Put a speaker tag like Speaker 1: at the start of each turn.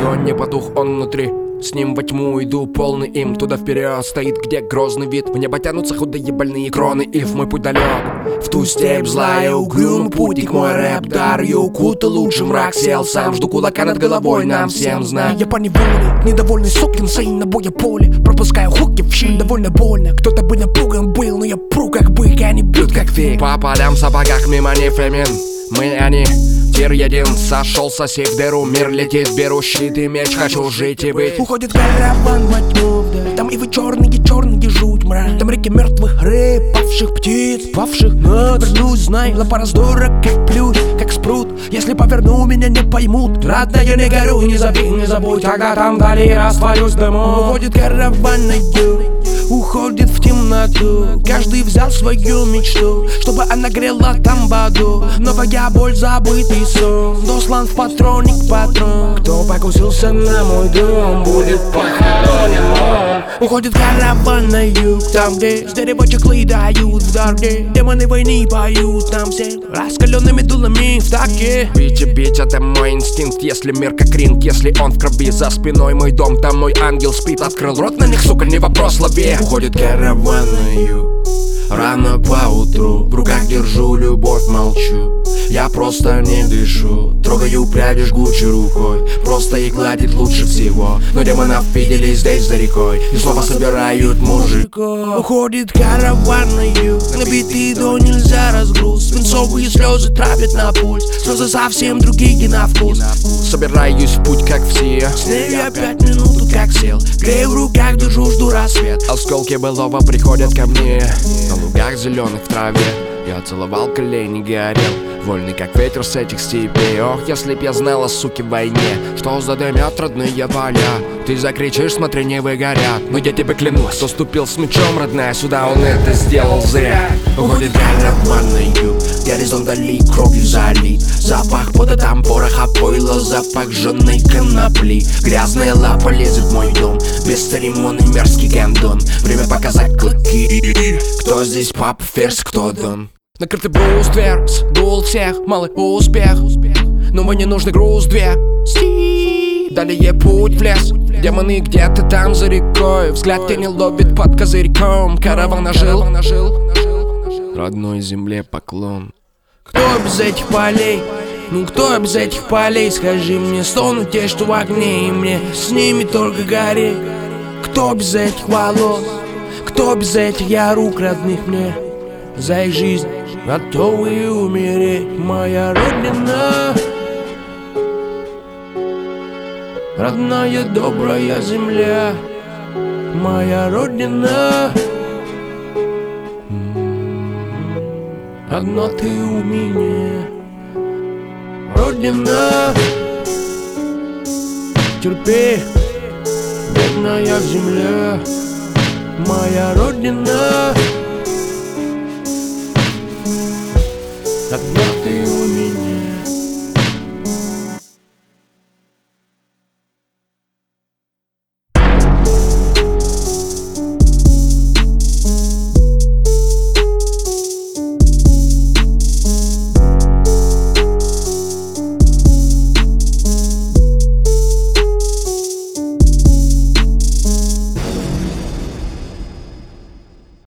Speaker 1: огонь не потух, он внутри. С ним во тьму иду, полный им. Туда вперед стоит, где грозный вид. В небо тянутся худые больные кроны. Ив, мой путь далек в ту степь злая, угрюмый путник. Мой рэп дар, я укутал лучше мрак. Сел сам, жду кулака над головой, нам всем знать.
Speaker 2: Я по неволе, недовольный сукин сын на боя поле. Пропускаю хуки в щель, довольно больно. Кто-то бы напуган был, но я пру как бык, они бьют как фиг.
Speaker 1: По полям в сапогах мимо не фемин. Мы они, тир един, сошел сосед в дыру. Мир летит, беру щит и меч, хочу жить и быть.
Speaker 2: Уходит караван во тьму вдаль. Там ивы черные жуть мрак. Там реки мертвых рыб, павших птиц, павших над. Вернусь, знай, лапа раздора, как плющ, как спрут. Если поверну, меня не поймут. Родная, не горю, не забей, не забудь, ага, там вдали растворюсь дымом. Уходит караван на юг, уходит в темноту. Каждый взял свою мечту, чтобы она грела там в аду. Новая боль, забытый сон, дослан в патроник патрон. Кто покусился на мой дом, будет похоронен он. Уходит караван на юг, там где с дерева чехлы дают в дороге. Демоны войны поют там все раскаленными дулами в таке.
Speaker 1: Бить и бить, это мой инстинкт. Если мир как ринг, если он в крови. За спиной мой дом, там мой ангел спит. Открыл рот на них, сука, не вопрос, лови.
Speaker 2: Уходит караван на юг, рано поутру. В руках держу любовь, молчу. Я просто не дышу, трогаю пряди жгучей рукой. Просто их гладит лучше всего. Но демонов видели здесь за рекой и снова собирают мужиков. Уходит караван на юг, набитый до нельзя разгруз. Свинцовые слезы травят на пульс, слезы совсем другие на вкус.
Speaker 1: Собираюсь в путь, как все.
Speaker 2: С ней я 5 минут тут как сел, грею в руках, держу, жду рассвет.
Speaker 1: Осколки былого приходят ко мне. На лугах зеленых в траве я целовал колени, горел, вольный как ветер с этих степей. Ох, если б я знала, суки, в войне, что задымят родные поля. Ты закричишь, смотри, не выгорят. Но я тебе клянусь, кто ступил с мечом, родная, сюда, он это сделал зря.
Speaker 2: Уходит караван на юг, горизонт вдали кровью залит. Запах пота, там пороха, пойла, запах жженой конопли. Грязная лапа лезет в мой дом, без церемоний мерзкий гандон. Время показать клыки, кто здесь папа Ферзь, кто Дон.
Speaker 1: Накрытый бруствер, сдул всех, малый успех. Но мне нужный груз 200. Далее путь в лес, демоны где-то там за рекой. Взгляд тени ловит под козырьком. Караван ожил, родной земле поклон.
Speaker 2: Кто без этих полей? Ну кто без этих полей? Скажи мне, стонут те, что в огне, и мне с ними только гореть. Кто без этих волос? Кто без этих я рук родных мне? За их жизнь готовы умереть. Моя родина, родная добрая земля. Моя родина, одна ты у меня. Родина, терпи, бедная земля. Моя родина,